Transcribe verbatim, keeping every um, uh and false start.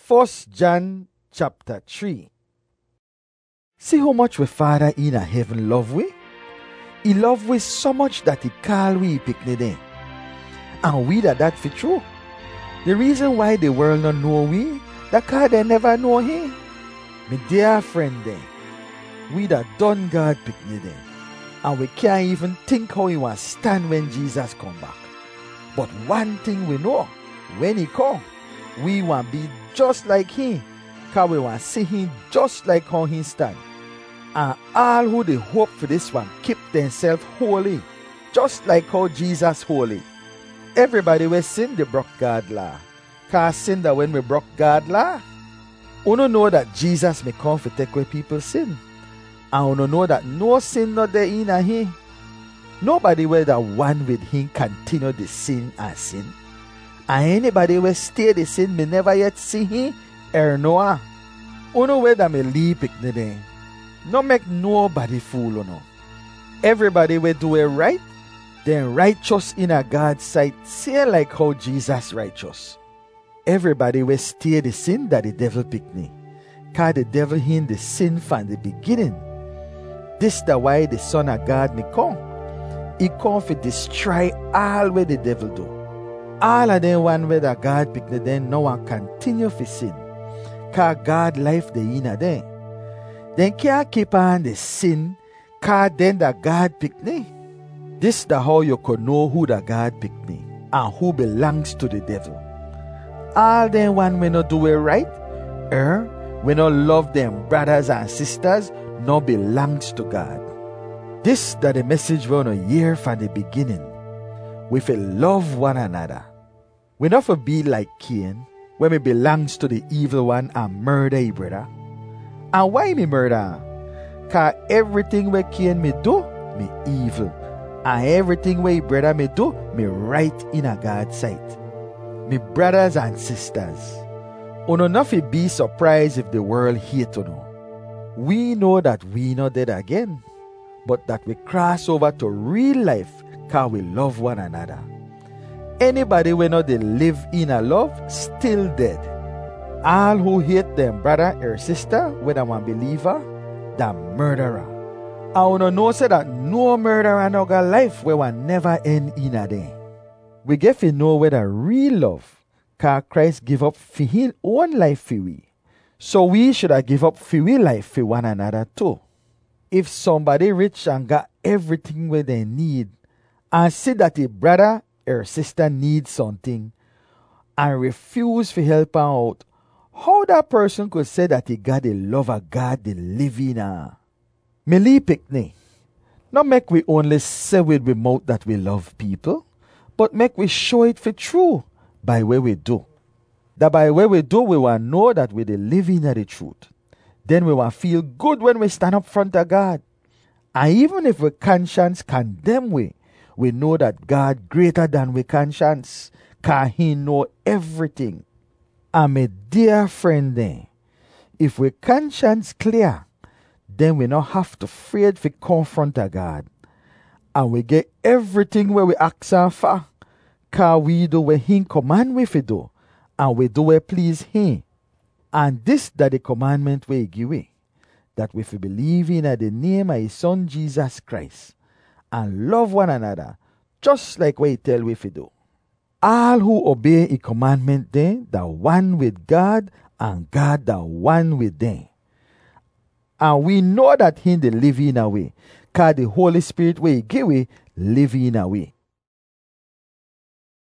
First John chapter three. See how much we Father in a heaven love we? He love we so much that he call we picnic them. And we that that for true. The reason why the world not know we, that cause they never know him. My dear friend them, we that done God picnic them. And we can't even think how he will stand when Jesus come back. But one thing we know, when he come, we want be just like him. Cause we want see him just like how he stand. And all who they hope for this one keep themselves holy, just like how Jesus holy. Everybody will sin they broke God law. Cause sin that when we broke God law, you don't know that Jesus may come to take away people's sin. And you don't know that no sin not there in a him. Nobody will that one with him continue the sin and sin. And anybody will stay the sin may never yet see him or know. You know where that may leave picnic them. No make nobody fool you know. Everybody will do it right, then righteous in a God's sight, say like how Jesus righteous. Everybody will stay the sin that the devil picnic. Cause the devil hid the sin from the beginning. This the why the Son of God may come. He come to destroy all where the devil do. All of them one where the God picnic them no one continue to sin. Cause God life the inner them. Then can't keep on the sin, cause then the God pick me. This the how you could know who the God pick me and who belongs to the devil. All them one we not do it right, er, we not love them brothers and sisters, no belongs to God. This that the message we wanna hear from the beginning. We feel love one another. We not for be like Cain, when we belongs to the evil one and murder his brother. And why me murder? Cause everything we Cain me do, me evil. And everything we brother me do, me right in a God's sight. Me brothers and sisters, uno not fi be surprised if the world hate uno. We know that we not dead again, but that we cross over to real life cause we love one another. Anybody we know they live in a love, still dead. All who hate them brother or sister, whether one believer, the murderer. I wanna know say that no murderer no got life where one never end in a day. We get to know whether real love, cause Christ give up for his own life for we. So we should have give up for we life for one another too. If somebody rich and got everything where they need, and see that a brother or sister needs something, and refuse to help them out, how that person could say that he got the love of God they live in a? Me leave picnic. Not make we only say with we mouth that we love people, but make we show it for true by way we do. That by way we do, we will know that we the living in the truth. Then we will feel good when we stand up front of God. And even if we conscience condemn we, we know that God greater than we conscience, cause he know everything. And my dear friend then, if we conscience clear, then we not have to afraid to confront a God. And we get everything where we ask him for, cause we do what he command we to do, and we do what please him. And this that the commandment we give we, that we fi believe in the name of his son Jesus Christ, and love one another, just like what he tell we to do. All who obey his commandment then, the one with God, and God the one with them. And we know that he they live in a way, cause the Holy Spirit way give we live in a way.